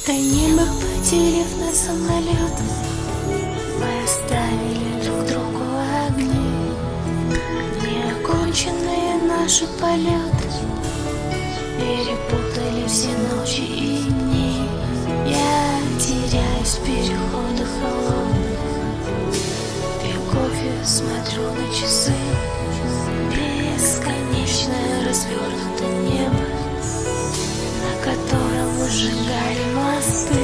небо, поделив на самолет, мы оставили друг другу огни. Неоконченные наши полеты перепутали все ночи и дни. Я теряюсь в переходах холодных, пью кофе, смотрю на часы. Бесконечное развернутое небо, на котором выжигали мосты.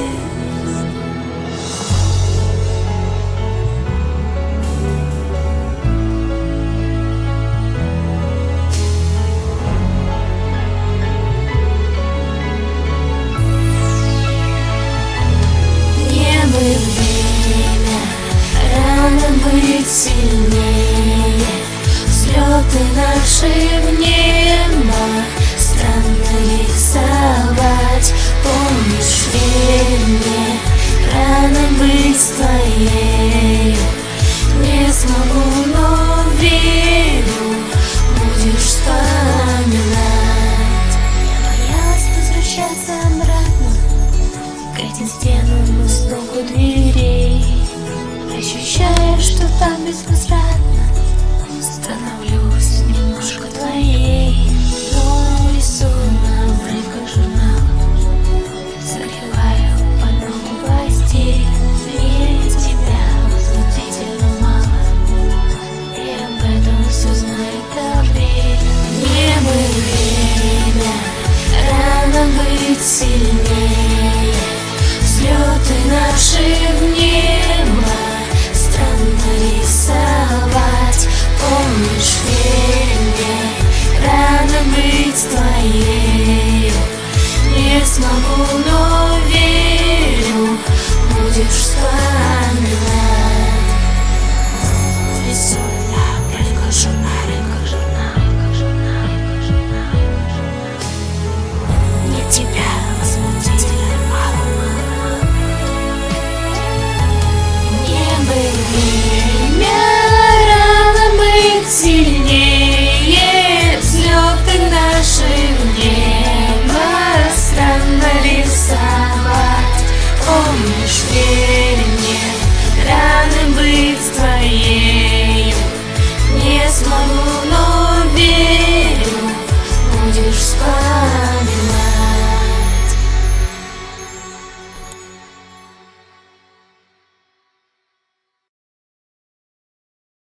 Время, рано быть сильнее. Взлеты наши в небо, странно рисовать. Помнишь время, рано быть твоей. Не смогу, но верю, будешь вспоминать. Я боялась возвращаться обратно к этим стенам и стуку дверей, ощущая, что там безвозвратно становлюсь немножко твоей. Но рисую на обрывках журнала, согреваю по ногу постель. Мне тебя возмутительно мало, и об этом все знает апрель. Небо время, рано быть сильнее. Взлеты наши в небо, странно рисовать. Помнишь время, рано быть твоей. Не смогу, но верю, будешь вспоминать.